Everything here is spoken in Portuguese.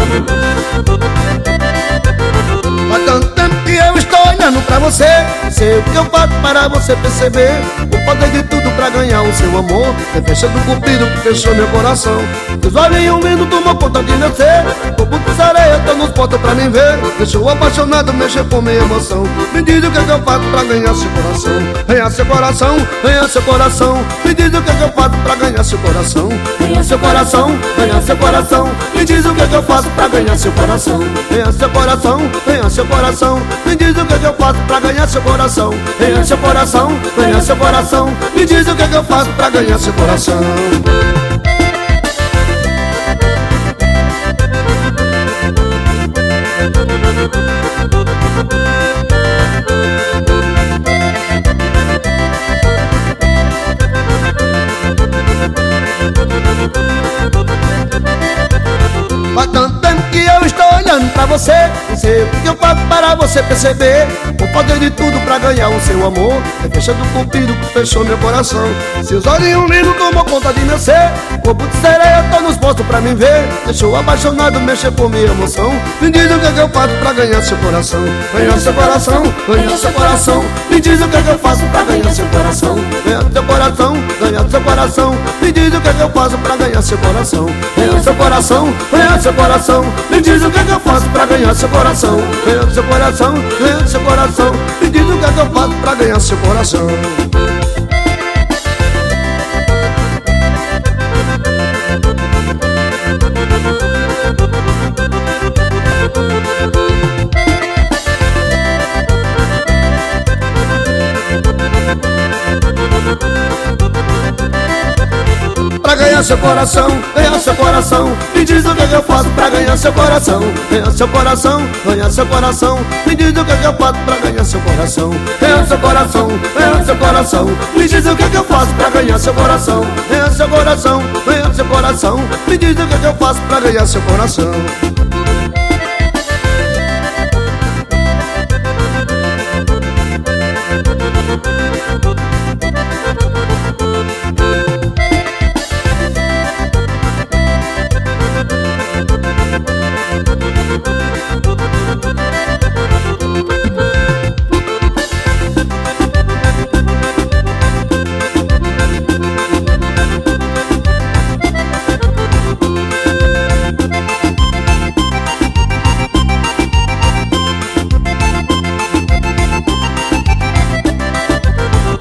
Faz tanto tempo que eu estou olhando pra você, sei o que eu faço para você perceber o poder de tudo pra ganhar o seu amor. É flecha do cupido que fechou meu coração. Teus olhinhos lindos tomou conta de meu ser. Como de areia, tô nos portos pra me ver. Deixou apaixonado, mexer com minha emoção. Me diz o que eu faço pra ganhar seu coração. Ganhar seu coração, ganhar seu coração. Me diz o que eu faço pra ganhar seu coração. Ganhar seu coração, ganhar seu coração. Me diz o que eu faço pra ganhar seu coração. Ganhar seu coração, ganhar seu coração. Me diz o que eu faço pra ganhar seu coração. Ganhar seu coração, ganhar seu coração. Me diz o que eu faço pra ganhar seu coração. Faz tanto tempo que eu estou olhando pra você, não sei o que eu faço para você perceber o poder de tudo pra ganhar o seu amor. É flecha do cupido que fechou meu coração. Seus olhinhos lindos tomou conta de meu ser. Corpo de sereia, tô nos postos pra me ver. Deixou apaixonado, mexer por minha emoção. Me diz o que eu faço pra ganhar seu coração. Ganhar seu coração, ganhar seu coração. Me diz o que eu faço pra ganhar seu coração. Ganhar seu coração, ganhar seu coração. Me diz o que eu faço pra ganhar seu coração. Ganhar seu coração, ganhar seu coração. Me diz o que eu faço pra ganhar seu coração. Ganhar seu coração, ganhar seu coração. Me diz o que eu faço pra ganhar seu coração. Pra ganhar seu coração, ganhar seu coração. Me diz o que eu faço pra ganhar seu coração. Ganhar seu coração, ganhar seu coração. Me diz o que eu faço pra ganhar seu coração. Ganhar seu coração, ganhar seu coração. Me diz o que eu faço pra ganhar seu coração. Ganhar seu coração, ganhar seu coração. Me diz o que eu faço pra ganhar seu coração.